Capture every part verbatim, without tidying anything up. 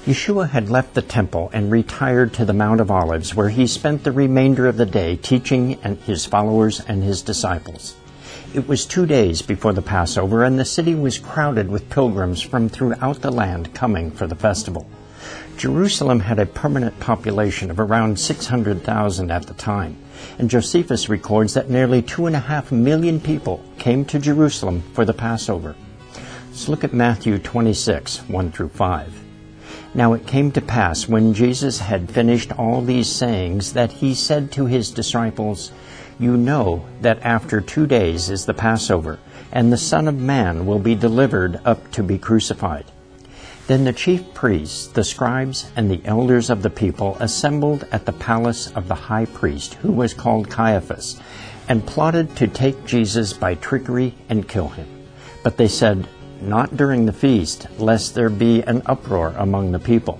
Yeshua had left the temple and retired to the Mount of Olives, where he spent the remainder of the day teaching his followers and his disciples. It was two days before the Passover, and the city was crowded with pilgrims from throughout the land coming for the festival. Jerusalem had a permanent population of around six hundred thousand at the time, and Josephus records that nearly two and a half million people came to Jerusalem for the Passover. Let's look at Matthew twenty-six, one through five. Now it came to pass, when Jesus had finished all these sayings, that he said to his disciples, "You know that after two days is the Passover, and the Son of Man will be delivered up to be crucified." Then the chief priests, the scribes, and the elders of the people assembled at the palace of the high priest, who was called Caiaphas, and plotted to take Jesus by trickery and kill him. But they said, "Not during the feast, lest there be an uproar among the people."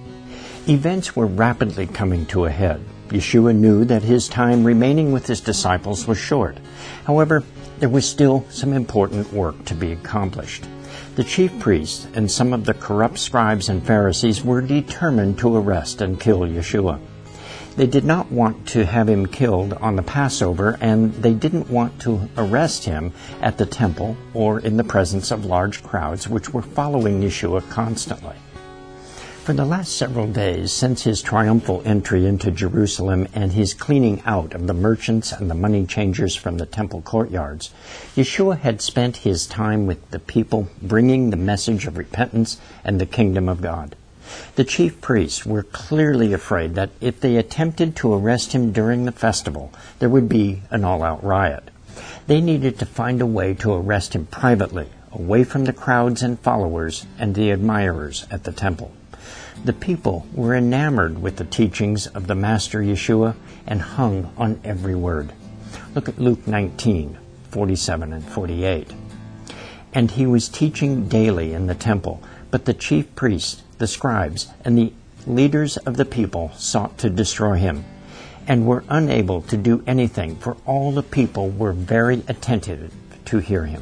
Events were rapidly coming to a head. Yeshua knew that his time remaining with his disciples was short. However, there was still some important work to be accomplished. The chief priests and some of the corrupt scribes and Pharisees were determined to arrest and kill Yeshua. They did not want to have him killed on the Passover, and they didn't want to arrest him at the temple or in the presence of large crowds which were following Yeshua constantly. For the last several days since his triumphal entry into Jerusalem and his cleaning out of the merchants and the money changers from the temple courtyards, Yeshua had spent his time with the people bringing the message of repentance and the kingdom of God. The chief priests were clearly afraid that if they attempted to arrest him during the festival, there would be an all-out riot. They needed to find a way to arrest him privately, away from the crowds and followers and the admirers at the temple. The people were enamored with the teachings of the Master Yeshua and hung on every word. Look at Luke nineteen, forty-seven and forty-eight. And he was teaching daily in the temple, but the chief priests, the scribes, and the leaders of the people sought to destroy him, and were unable to do anything, for all the people were very attentive to hear him.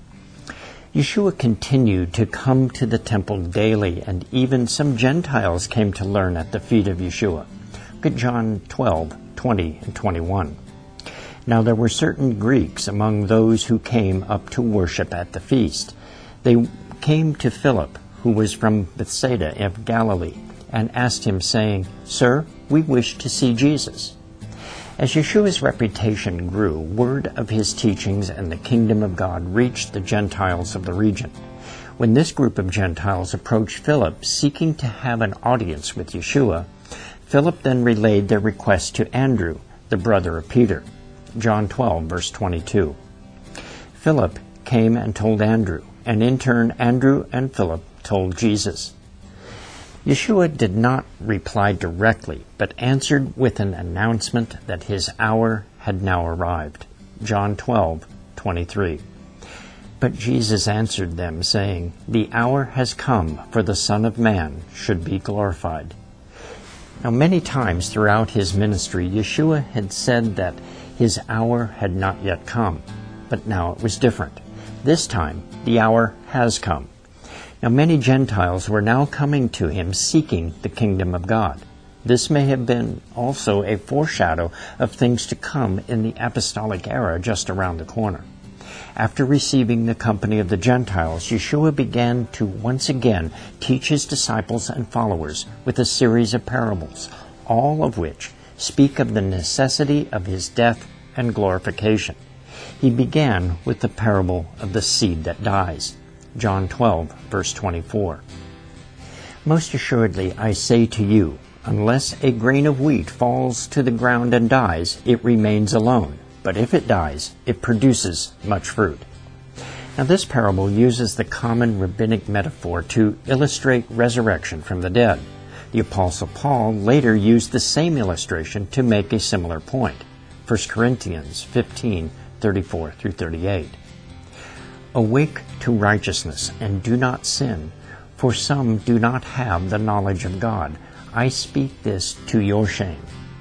Yeshua continued to come to the temple daily, and even some Gentiles came to learn at the feet of Yeshua. Look at John twelve, twenty and twenty-one. Now there were certain Greeks among those who came up to worship at the feast. They came to Philip, who was from Bethsaida of Galilee, and asked him, saying, "Sir, we wish to see Jesus." As Yeshua's reputation grew, word of his teachings and the kingdom of God reached the Gentiles of the region. When this group of Gentiles approached Philip, seeking to have an audience with Yeshua, Philip then relayed their request to Andrew, the brother of Peter. John twelve, verse twenty-two. Philip came and told Andrew, and in turn Andrew and Philip told Jesus. Yeshua did not reply directly, but answered with an announcement that his hour had now arrived. John twelve, twenty-three. But Jesus answered them, saying, "The hour has come for the Son of Man should be glorified." Now, many times throughout his ministry, Yeshua had said that his hour had not yet come, but now it was different. This time, the hour has come. Now, many Gentiles were now coming to him seeking the kingdom of God. This may have been also a foreshadow of things to come in the apostolic era just around the corner. After receiving the company of the Gentiles, Yeshua began to once again teach his disciples and followers with a series of parables, all of which speak of the necessity of his death and glorification. He began with the parable of the seed that dies. John twelve, verse twenty-four. "Most assuredly I say to you, unless a grain of wheat falls to the ground and dies, it remains alone. But if it dies, it produces much fruit." Now, this parable uses the common rabbinic metaphor to illustrate resurrection from the dead. The Apostle Paul later used the same illustration to make a similar point. First Corinthians fifteen, thirty-four through thirty-eight. "Awake to righteousness, and do not sin, for some do not have the knowledge of God. I speak this to your shame.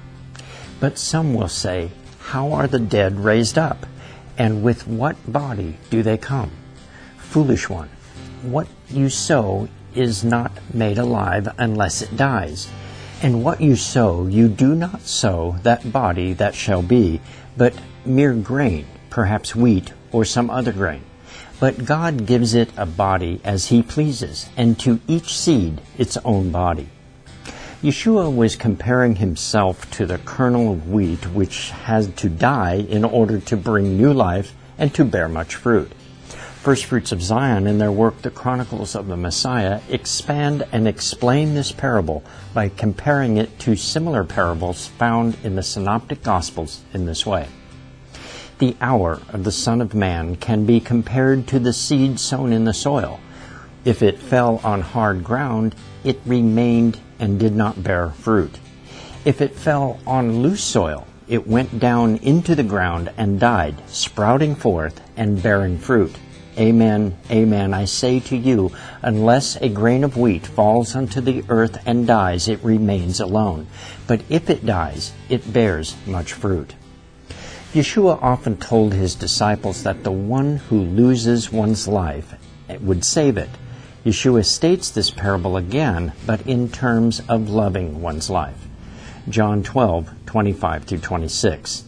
But some will say, how are the dead raised up? And with what body do they come? Foolish one, what you sow is not made alive unless it dies. And what you sow, you do not sow that body that shall be, but mere grain, perhaps wheat or some other grain. But God gives it a body as He pleases, and to each seed its own body. Yeshua was comparing Himself to the kernel of wheat which had to die in order to bring new life and to bear much fruit. First Fruits of Zion, in their work The Chronicles of the Messiah, expand and explain this parable by comparing it to similar parables found in the Synoptic Gospels in this way. The hour of the Son of Man can be compared to the seed sown in the soil. If it fell on hard ground, it remained and did not bear fruit. If it fell on loose soil, it went down into the ground and died, sprouting forth and bearing fruit. Amen, amen, I say to you, unless a grain of wheat falls unto the earth and dies, it remains alone. But if it dies, it bears much fruit. Yeshua often told His disciples that the one who loses one's life would save it. Yeshua states this parable again, but in terms of loving one's life. John twelve, twenty-five through twenty-six.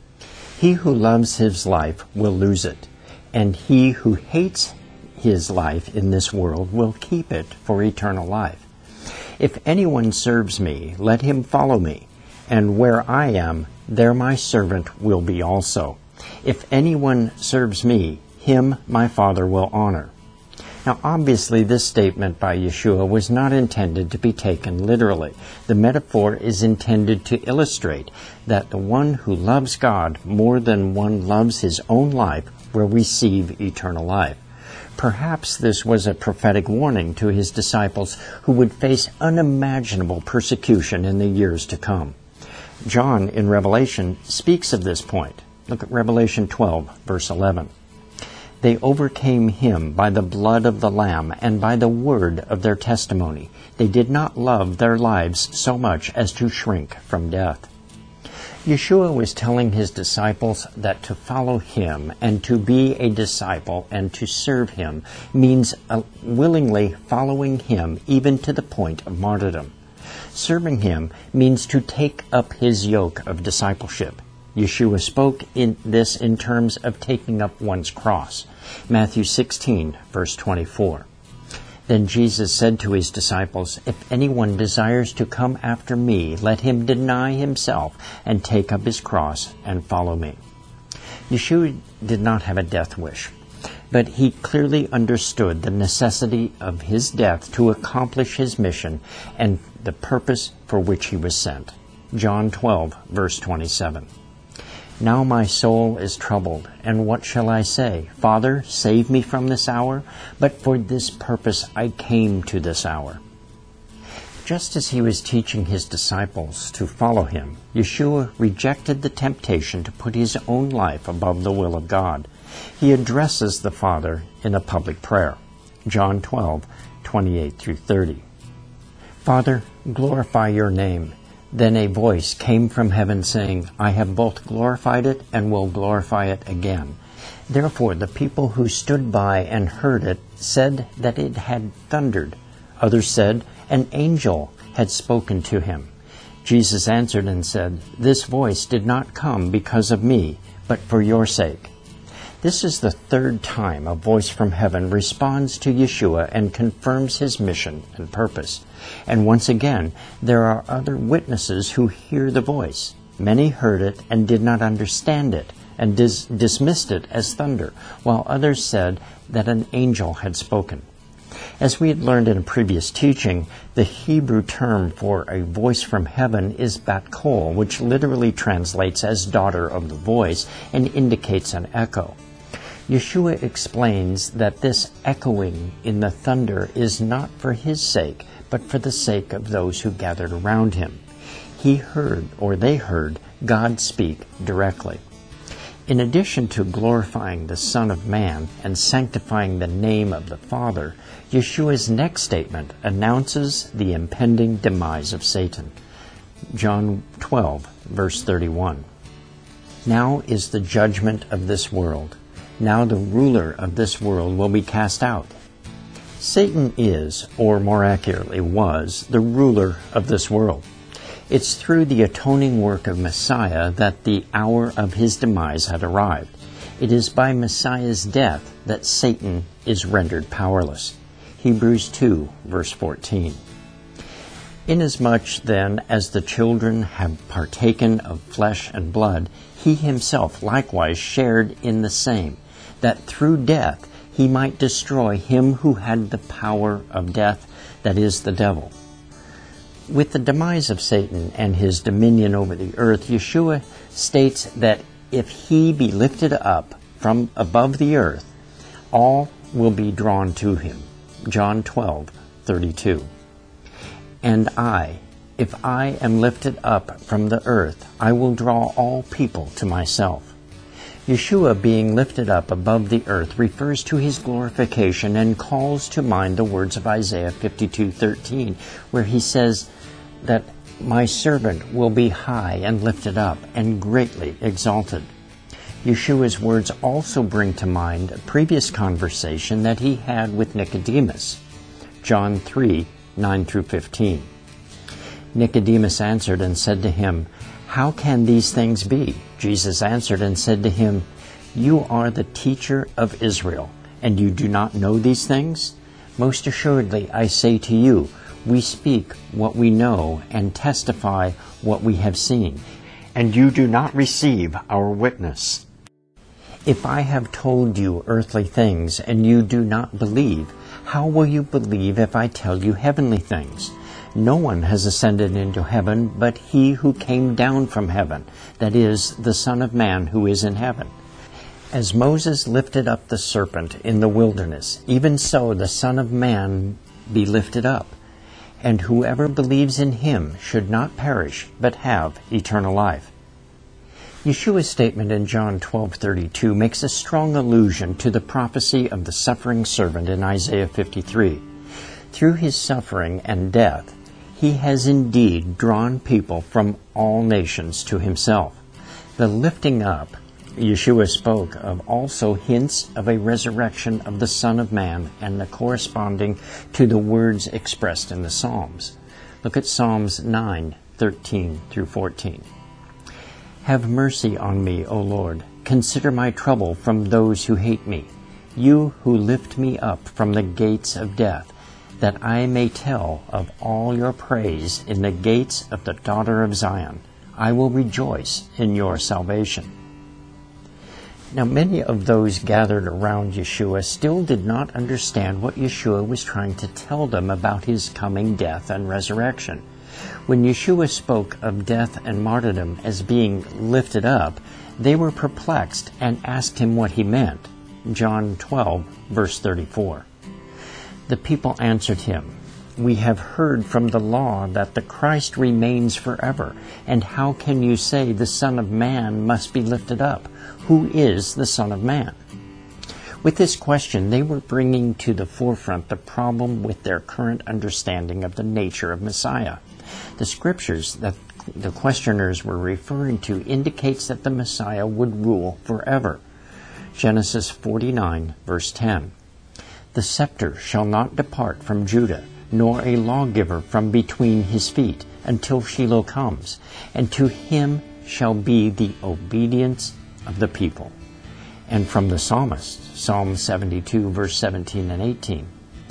He who loves his life will lose it, and he who hates his life in this world will keep it for eternal life. If anyone serves me, let him follow me, and where I am, there my servant will be also. If anyone serves me, him my Father will honor. Now, obviously, this statement by Yeshua was not intended to be taken literally. The metaphor is intended to illustrate that the one who loves God more than one loves his own life will receive eternal life. Perhaps this was a prophetic warning to His disciples who would face unimaginable persecution in the years to come. John, in Revelation, speaks of this point. Look at Revelation twelve, verse eleven. They overcame Him by the blood of the Lamb and by the word of their testimony. They did not love their lives so much as to shrink from death. Yeshua was telling His disciples that to follow Him and to be a disciple and to serve Him means uh, willingly following Him even to the point of martyrdom. Serving Him means to take up His yoke of discipleship. Yeshua spoke in this in terms of taking up one's cross. Matthew sixteen, verse twenty-four. Then Jesus said to His disciples, If anyone desires to come after me, let him deny himself and take up his cross and follow me. Yeshua did not have a death wish, but He clearly understood the necessity of His death to accomplish His mission and the purpose for which He was sent. John twelve, verse twenty-seven. Now my soul is troubled, and what shall I say? Father, save me from this hour? But for this purpose I came to this hour. Just as He was teaching His disciples to follow Him, Yeshua rejected the temptation to put His own life above the will of God. He addresses the Father in a public prayer. John twelve, twenty-eight through thirty. Father, glorify Your name. Then a voice came from heaven saying, I have both glorified it and will glorify it again. Therefore the people who stood by and heard it said that it had thundered. Others said, an angel had spoken to him. Jesus answered and said, This voice did not come because of me, but for your sake. This is the third time a voice from heaven responds to Yeshua and confirms His mission and purpose. And once again, there are other witnesses who hear the voice. Many heard it and did not understand it, and dis- dismissed it as thunder, while others said that an angel had spoken. As we had learned in a previous teaching, the Hebrew term for a voice from heaven is bat kol, which literally translates as daughter of the voice and indicates an echo. Yeshua explains that this echoing in the thunder is not for His sake, but for the sake of those who gathered around Him. He heard, or they heard, God speak directly. In addition to glorifying the Son of Man and sanctifying the name of the Father, Yeshua's next statement announces the impending demise of Satan. John twelve, verse thirty-one. Now is the judgment of this world. Now the ruler of this world will be cast out. Satan is, or more accurately was, the ruler of this world. It's through the atoning work of Messiah that the hour of his demise had arrived. It is by Messiah's death that Satan is rendered powerless. Hebrews two, verse fourteen. Inasmuch then as the children have partaken of flesh and blood, he himself likewise shared in the same, that through death he might destroy him who had the power of death, that is, the devil. With the demise of Satan and his dominion over the earth, Yeshua states that if he be lifted up from above the earth, all will be drawn to him. John twelve, thirty-two. And I, if I am lifted up from the earth, I will draw all people to myself. Yeshua being lifted up above the earth refers to his glorification and calls to mind the words of Isaiah fifty-two thirteen, where he says that my servant will be high and lifted up and greatly exalted. Yeshua's words also bring to mind a previous conversation that he had with Nicodemus. John three, nine through fifteen. Nicodemus answered and said to him, How can these things be? Jesus answered and said to him, You are the teacher of Israel, and you do not know these things? Most assuredly I say to you, we speak what we know and testify what we have seen, and you do not receive our witness. If I have told you earthly things and you do not believe, how will you believe if I tell you heavenly things? No one has ascended into heaven but he who came down from heaven, that is, the Son of Man who is in heaven. As Moses lifted up the serpent in the wilderness, even so the Son of Man be lifted up, and whoever believes in him should not perish but have eternal life. Yeshua's statement in John twelve thirty-two makes a strong allusion to the prophecy of the suffering servant in Isaiah fifty-three. Through his suffering and death, he has indeed drawn people from all nations to himself. The lifting up Yeshua spoke of also hints of a resurrection of the Son of Man and the corresponding to the words expressed in the Psalms. Look at Psalms nine, thirteen through fourteen. Have mercy on me, O Lord. Consider my trouble from those who hate me. You who lift me up from the gates of death, that I may tell of all your praise in the gates of the daughter of Zion. I will rejoice in your salvation. Now, many of those gathered around Yeshua still did not understand what Yeshua was trying to tell them about his coming death and resurrection. When Yeshua spoke of death and martyrdom as being lifted up, they were perplexed and asked him what he meant. John twelve, verse thirty-four. The people answered him, We have heard from the law that the Christ remains forever, and how can you say the Son of Man must be lifted up? Who is the Son of Man? With this question, they were bringing to the forefront the problem with their current understanding of the nature of Messiah. The scriptures that the questioners were referring to indicates that the Messiah would rule forever. Genesis forty-nine, verse ten. The scepter shall not depart from Judah, nor a lawgiver from between his feet, until Shiloh comes, and to him shall be the obedience of the people. And from the psalmist, Psalm seventy-two, verse seventeen and eighteen.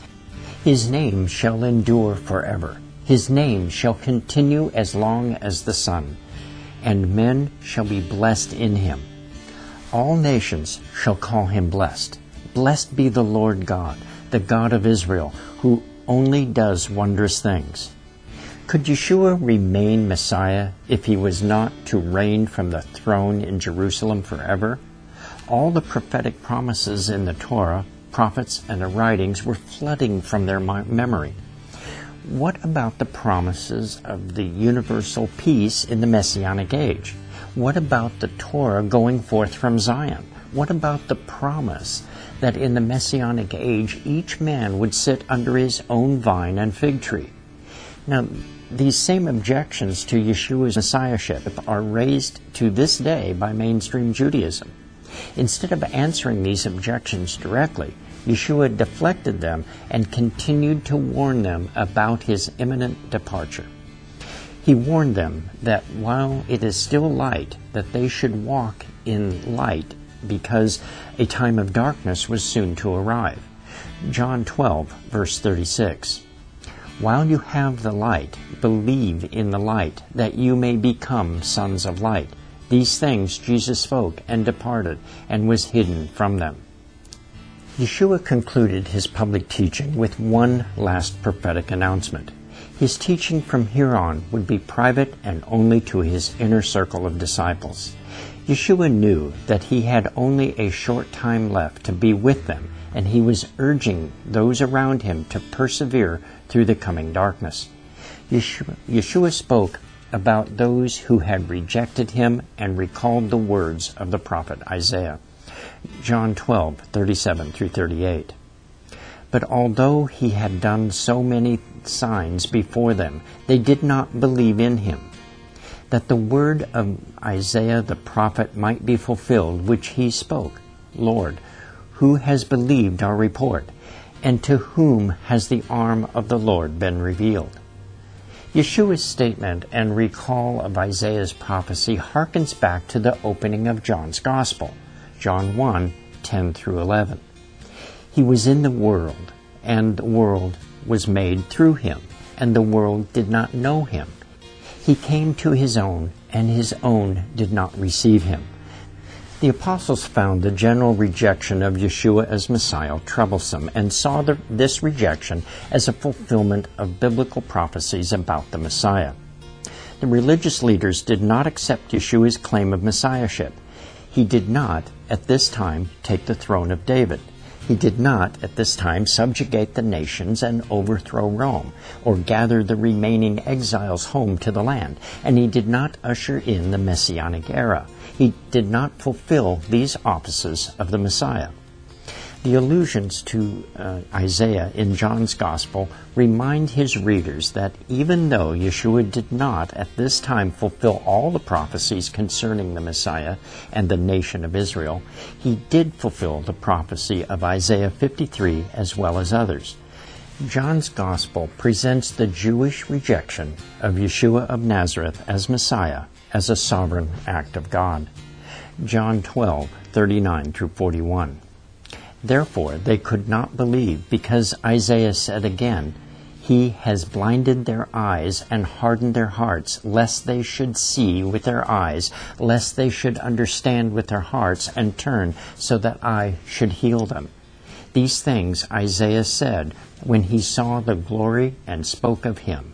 His name shall endure forever. His name shall continue as long as the sun, and men shall be blessed in him. All nations shall call him blessed. Blessed be the Lord God, the God of Israel, who only does wondrous things. Could Yeshua remain Messiah if he was not to reign from the throne in Jerusalem forever? All the prophetic promises in the Torah, prophets, and the writings were flooding from their memory. What about the promises of the universal peace in the Messianic age? What about the Torah going forth from Zion? What about the promise that in the Messianic age each man would sit under his own vine and fig tree? Now, these same objections to Yeshua's messiahship are raised to this day by mainstream Judaism. Instead of answering these objections directly, Yeshua deflected them and continued to warn them about his imminent departure. He warned them that while it is still light, that they should walk in light because a time of darkness was soon to arrive. John twelve, verse thirty-six. While you have the light, believe in the light, that you may become sons of light. These things Jesus spoke and departed, and was hidden from them. Yeshua concluded his public teaching with one last prophetic announcement. His teaching from here on would be private and only to his inner circle of disciples. Yeshua knew that he had only a short time left to be with them, and he was urging those around him to persevere through the coming darkness. Yeshua, Yeshua spoke about those who had rejected him and recalled the words of the prophet Isaiah. John twelve, thirty-seven through thirty-eight. But although he had done so many signs before them, they did not believe in him. That the word of Isaiah the prophet might be fulfilled, which he spoke, Lord, who has believed our report, and to whom has the arm of the Lord been revealed? Yeshua's statement and recall of Isaiah's prophecy harkens back to the opening of John's Gospel, John one, ten through eleven. He was in the world, and the world was made through him, and the world did not know him. He came to his own, and his own did not receive him. The apostles found the general rejection of Yeshua as Messiah troublesome, and saw the, this rejection as a fulfillment of biblical prophecies about the Messiah. The religious leaders did not accept Yeshua's claim of Messiahship. He did not, at this time, take the throne of David. He did not, at this time, subjugate the nations and overthrow Rome, or gather the remaining exiles home to the land, and he did not usher in the Messianic era. He did not fulfill these offices of the Messiah. The allusions to uh, Isaiah in John's Gospel remind his readers that even though Yeshua did not at this time fulfill all the prophecies concerning the Messiah and the nation of Israel, he did fulfill the prophecy of Isaiah fifty-three as well as others. John's Gospel presents the Jewish rejection of Yeshua of Nazareth as Messiah as a sovereign act of God. John twelve, thirty-nine through forty-one. Therefore they could not believe, because Isaiah said again, He has blinded their eyes and hardened their hearts, lest they should see with their eyes, lest they should understand with their hearts, and turn, so that I should heal them. These things Isaiah said when he saw the glory and spoke of him.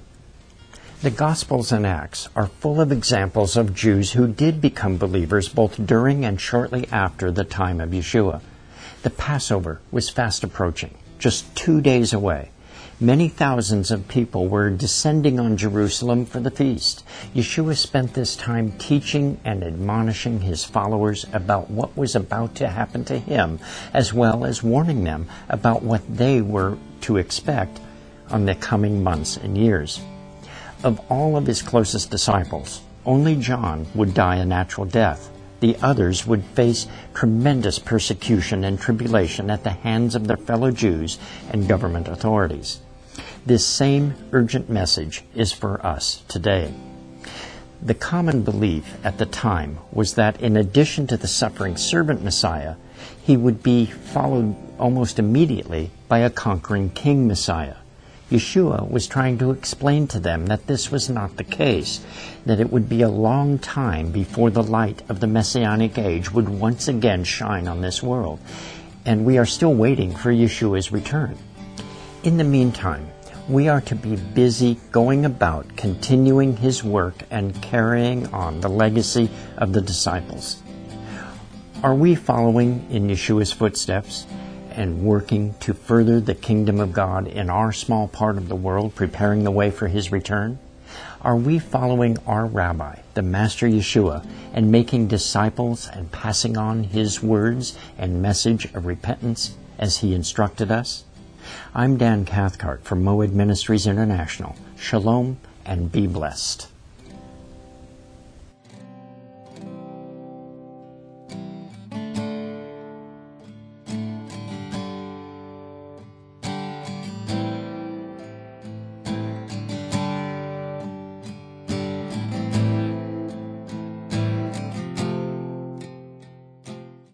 The Gospels and Acts are full of examples of Jews who did become believers both during and shortly after the time of Yeshua. The Passover was fast approaching, just two days away. Many thousands of people were descending on Jerusalem for the feast. Yeshua spent this time teaching and admonishing his followers about what was about to happen to him, as well as warning them about what they were to expect on the coming months and years. Of all of his closest disciples, only John would die a natural death. The others would face tremendous persecution and tribulation at the hands of their fellow Jews and government authorities. This same urgent message is for us today. The common belief at the time was that in addition to the suffering servant Messiah, he would be followed almost immediately by a conquering king Messiah. Yeshua was trying to explain to them that this was not the case, that it would be a long time before the light of the Messianic age would once again shine on this world, and we are still waiting for Yeshua's return. In the meantime, we are to be busy going about continuing his work and carrying on the legacy of the disciples. Are we following in Yeshua's footsteps and working to further the kingdom of God in our small part of the world, preparing the way for his return? Are we following our Rabbi, the Master Yeshua, and making disciples and passing on his words and message of repentance as he instructed us? I'm Dan Cathcart from Moed Ministries International. Shalom and be blessed.